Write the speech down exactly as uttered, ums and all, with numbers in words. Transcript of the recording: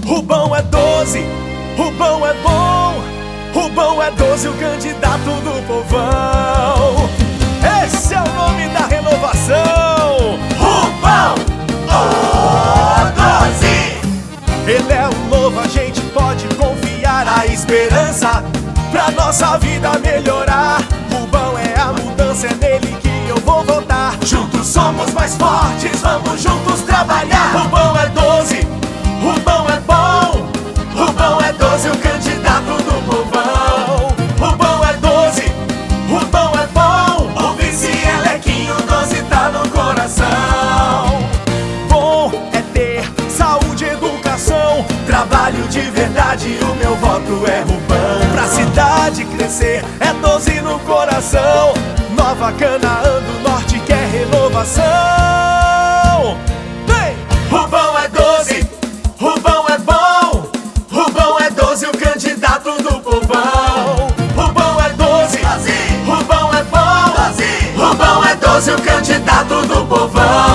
Rubão é doze, Rubão é bom, Rubão é doze, o candidato do povão. Esse é o nome da renovação. Rubão, o doze. Ele é o novo, a gente pode confiar. A esperança pra nossa vida melhorar. Rubão é a mudança, é nele que eu vou votar. Juntos somos mais fortes, vamos juntos trabalhar. Rubão é doze, Rubão é bom, Rubão é doze, o candidato do povão. Rubão é doze, Rubão é bom, O vice Elequinho doze tá no coração. bom é ter saúde e educação. Trabalho de verdade, o meu voto é Rubão. Pra cidade crescer é doze no coração. Nova Canaã do Norte quer renovação. Vem! Rubão é doze, Rubão é bom, Rubão é doze, o candidato do povão. Rubão é doze, doze, Rubão é bom, doze, Rubão é doze, o candidato do povão.